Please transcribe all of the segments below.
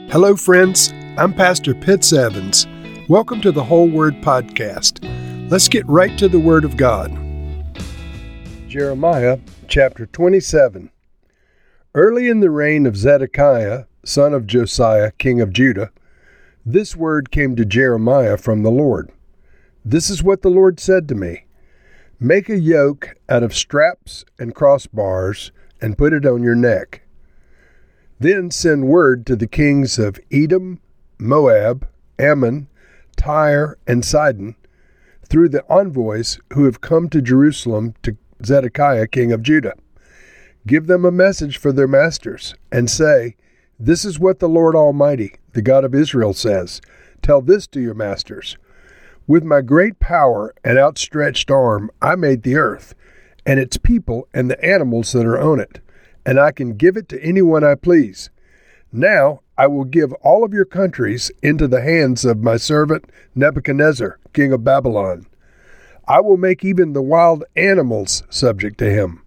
Hello, friends. I'm Pastor Pitts Evans. Welcome to the Whole Word Podcast. Let's get right to the Word of God. Jeremiah chapter 27. Early in the reign of Zedekiah, son of Josiah, king of Judah, this word came to Jeremiah from the Lord. This is what the Lord said to me. Make a yoke out of straps and crossbars and put it on your neck. Then send word to the kings of Edom, Moab, Ammon, Tyre, and Sidon, through the envoys who have come to Jerusalem to Zedekiah, king of Judah. Give them a message for their masters, and say, This is what the Lord Almighty, the God of Israel, says. Tell this to your masters. With my great power and outstretched arm I made the earth, and its people and the animals that are on it, and I can give it to anyone I please. Now I will give all of your countries into the hands of my servant Nebuchadnezzar, king of Babylon. I will make even the wild animals subject to him.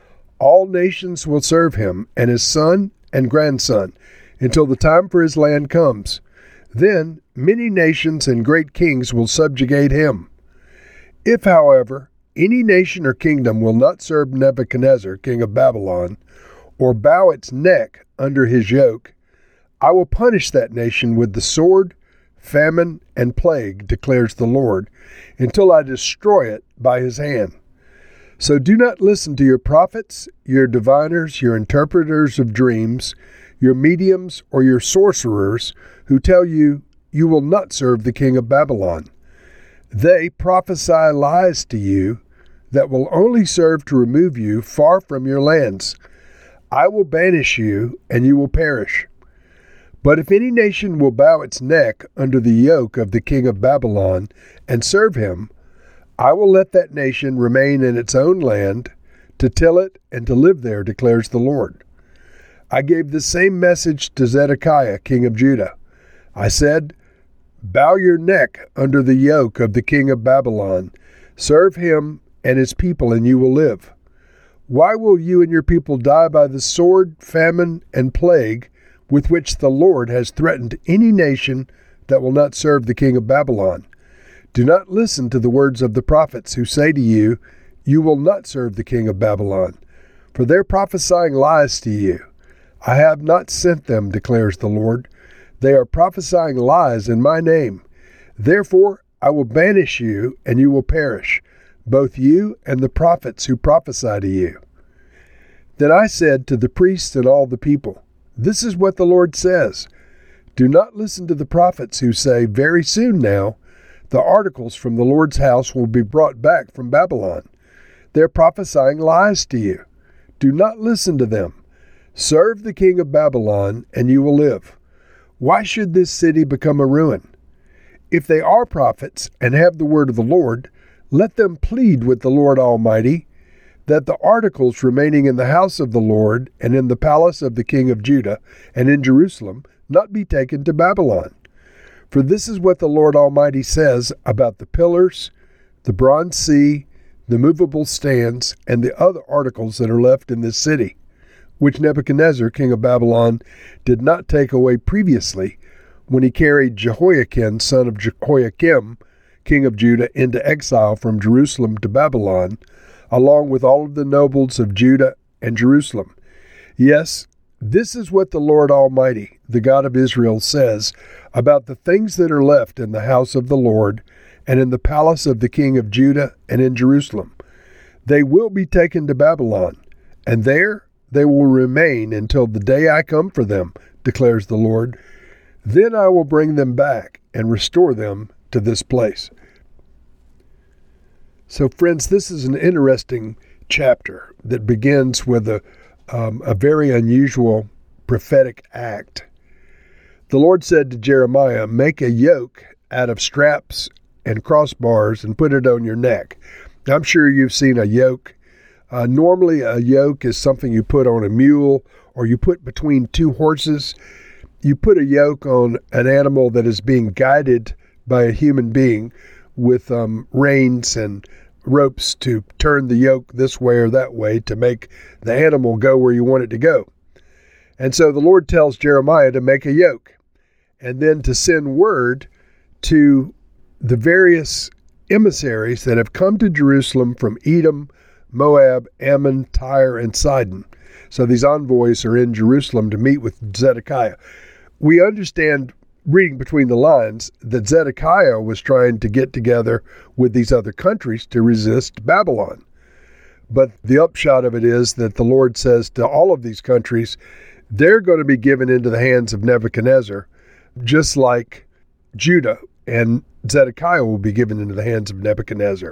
All nations will serve him, and his son and grandson, until the time for his land comes. Then many nations and great kings will subjugate him. If, however, any nation or kingdom will not serve Nebuchadnezzar, king of Babylon, or bow its neck under his yoke, I will punish that nation with the sword, famine, and plague, declares the Lord, until I destroy it by his hand. So do not listen to your prophets, your diviners, your interpreters of dreams, your mediums, or your sorcerers, who tell you, you will not serve the king of Babylon. They prophesy lies to you that will only serve to remove you far from your lands. I will banish you, and you will perish. But if any nation will bow its neck under the yoke of the king of Babylon and serve him, I will let that nation remain in its own land, to till it and to live there, declares the Lord. I gave the same message to Zedekiah, king of Judah. I said, Bow your neck under the yoke of the king of Babylon. Serve him and his people, and you will live. Why will you and your people die by the sword, famine, and plague with which the Lord has threatened any nation that will not serve the king of Babylon? Do not listen to the words of the prophets who say to you, You will not serve the king of Babylon, for they're prophesying lies to you. I have not sent them, declares the Lord. They are prophesying lies in my name. Therefore I will banish you, and you will perish, both you and the prophets who prophesy to you. Then I said to the priests and all the people, This is what the Lord says. Do not listen to the prophets who say, Very soon now, the articles from the Lord's house will be brought back from Babylon. They're prophesying lies to you. Do not listen to them. Serve the king of Babylon, and you will live. Why should this city become a ruin? If they are prophets and have the word of the Lord, let them plead with the Lord Almighty that the articles remaining in the house of the Lord and in the palace of the king of Judah and in Jerusalem not be taken to Babylon. For this is what the Lord Almighty says about the pillars, the bronze sea, the movable stands, and the other articles that are left in this city, which Nebuchadnezzar, king of Babylon, did not take away previously when he carried Jehoiakim, son of Jehoiakim, king of Judah, into exile from Jerusalem to Babylon, along with all of the nobles of Judah and Jerusalem. Yes, this is what the Lord Almighty, the God of Israel, says about the things that are left in the house of the Lord and in the palace of the king of Judah and in Jerusalem. They will be taken to Babylon, and there they will remain until the day I come for them, declares the Lord. Then I will bring them back and restore them to this place. So, friends, this is an interesting chapter that begins with a very unusual prophetic act. The Lord said to Jeremiah, Make a yoke out of straps and crossbars and put it on your neck. I'm sure you've seen a yoke. Normally, a yoke is something you put on a mule or you put between two horses. You put a yoke on an animal that is being guided by a human being with reins and ropes to turn the yoke this way or that way to make the animal go where you want it to go. And so the Lord tells Jeremiah to make a yoke. and then to send word to the various emissaries that have come to Jerusalem from Edom, Moab, Ammon, Tyre, and Sidon. So these envoys are in Jerusalem to meet with Zedekiah. We understand, reading between the lines, that Zedekiah was trying to get together with these other countries to resist Babylon. But the upshot of it is that the Lord says to all of these countries, they're going to be given into the hands of Nebuchadnezzar, just like Judah and Zedekiah will be given into the hands of Nebuchadnezzar.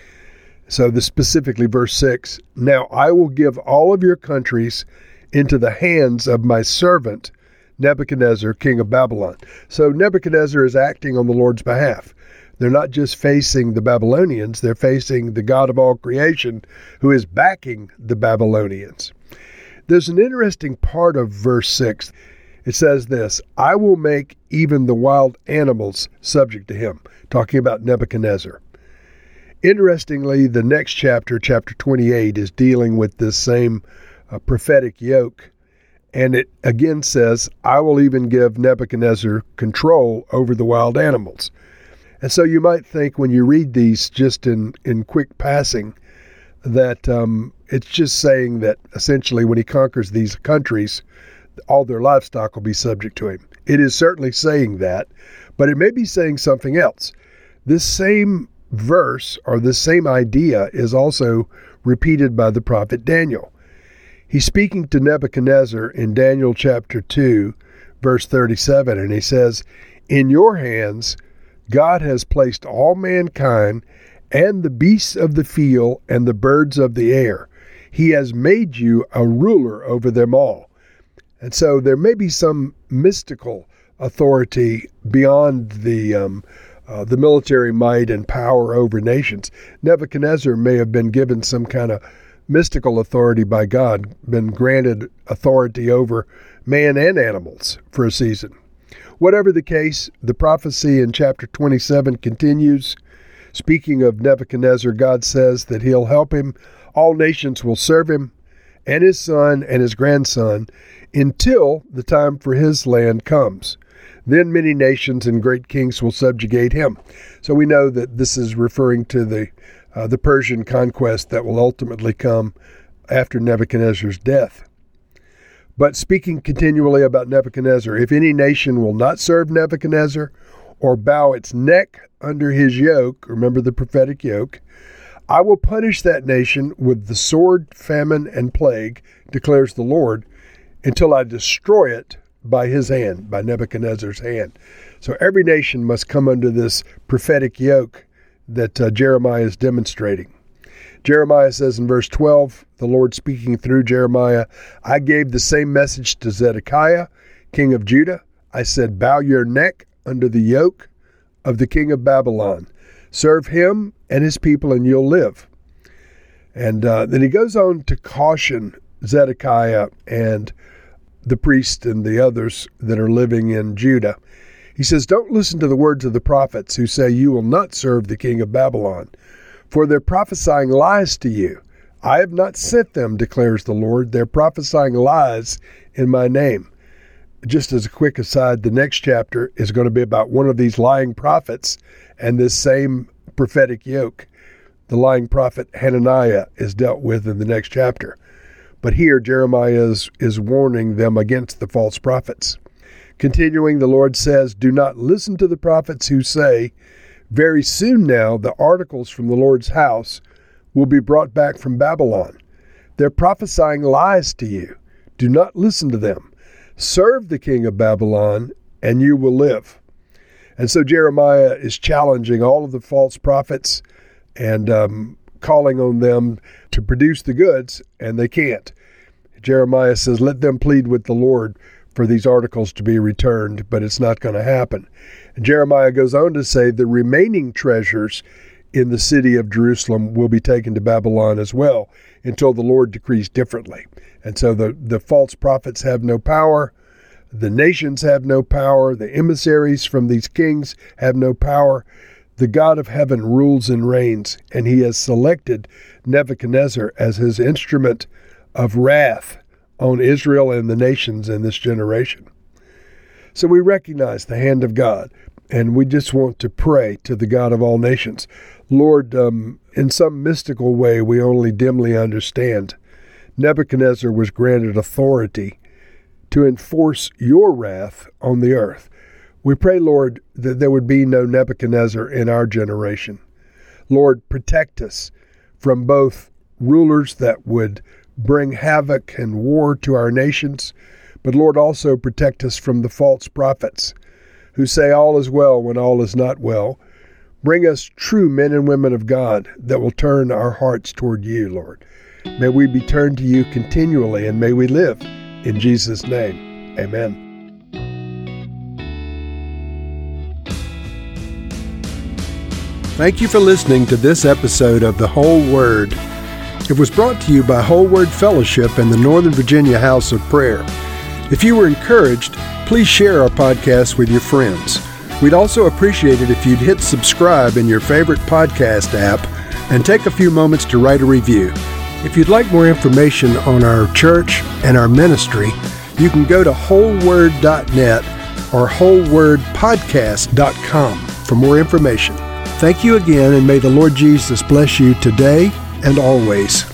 So specifically verse 6, now I will give all of your countries into the hands of my servant Nebuchadnezzar, king of Babylon. So Nebuchadnezzar is acting on the Lord's behalf. They're not just facing the Babylonians, they're facing the God of all creation who is backing the Babylonians. There's an interesting part of verse 6. It says this, I will make even the wild animals subject to him, talking about Nebuchadnezzar. Interestingly, the next chapter, chapter 28, is dealing with this same prophetic yoke. And it again says, I will even give Nebuchadnezzar control over the wild animals. And so you might think when you read these just in quick passing that it's just saying that essentially when he conquers these countries, all their livestock will be subject to him. It is certainly saying that, but it may be saying something else. This same verse or this same idea is also repeated by the prophet Daniel. He's speaking to Nebuchadnezzar in Daniel chapter 2, verse 37, and he says, in your hands God has placed all mankind and the beasts of the field and the birds of the air. He has made you a ruler over them all. And so there may be some mystical authority beyond the military might and power over nations. Nebuchadnezzar may have been given some kind of mystical authority by God, been granted authority over man and animals for a season. Whatever the case, the prophecy in chapter 27 continues. Speaking of Nebuchadnezzar, God says that he'll help him. All nations will serve him and his son and his grandson until the time for his land comes. Then many nations and great kings will subjugate him. So we know that this is referring to the Persian conquest that will ultimately come after Nebuchadnezzar's death. But speaking continually about Nebuchadnezzar, if any nation will not serve Nebuchadnezzar or bow its neck under his yoke, remember the prophetic yoke, I will punish that nation with the sword, famine, and plague, declares the Lord, until I destroy it by his hand, by Nebuchadnezzar's hand. So every nation must come under this prophetic yoke that Jeremiah is demonstrating. Jeremiah says in verse 12, the Lord speaking through Jeremiah, I gave the same message to Zedekiah, king of Judah. I said, bow your neck under the yoke of the king of Babylon. Serve him and his people and you'll live. And then he goes on to caution Zedekiah and the priest and the others that are living in Judah. He says, don't listen to the words of the prophets who say you will not serve the king of Babylon, for they're prophesying lies to you. I have not sent them, declares the Lord. They're prophesying lies in my name. Just as a quick aside, the next chapter is going to be about one of these lying prophets and this same prophetic yoke. The lying prophet Hananiah is dealt with in the next chapter. But here Jeremiah is warning them against the false prophets. Continuing, the Lord says, do not listen to the prophets who say, very soon now the articles from the Lord's house will be brought back from Babylon. They're prophesying lies to you. Do not listen to them. Serve the king of Babylon, and you will live. And so Jeremiah is challenging all of the false prophets and calling on them to produce the goods, and they can't. Jeremiah says, let them plead with the Lord for these articles to be returned, but it's not going to happen. And Jeremiah goes on to say the remaining treasures in the city of Jerusalem will be taken to Babylon as well until the Lord decrees differently. And so the false prophets have no power. The nations have no power. The emissaries from these kings have no power. The God of heaven rules and reigns, and he has selected Nebuchadnezzar as his instrument of wrath on Israel and the nations in this generation. So we recognize the hand of God, and we just want to pray to the God of all nations. Lord, in some mystical way we only dimly understand, Nebuchadnezzar was granted authority to enforce your wrath on the earth. We pray, Lord, that there would be no Nebuchadnezzar in our generation. Lord, protect us from both rulers that would bring havoc and war to our nations, but Lord, also protect us from the false prophets who say all is well when all is not well. Bring us true men and women of God that will turn our hearts toward you, Lord. May we be turned to you continually, and may we live in Jesus' name. Amen. Thank you for listening to this episode of The Whole Word. It was brought to you by Whole Word Fellowship and the Northern Virginia House of Prayer. If you were encouraged, please share our podcast with your friends. We'd also appreciate it if you'd hit subscribe in your favorite podcast app and take a few moments to write a review. If you'd like more information on our church and our ministry, you can go to wholeword.net or wholewordpodcast.com for more information. Thank you again, and may the Lord Jesus bless you today and always.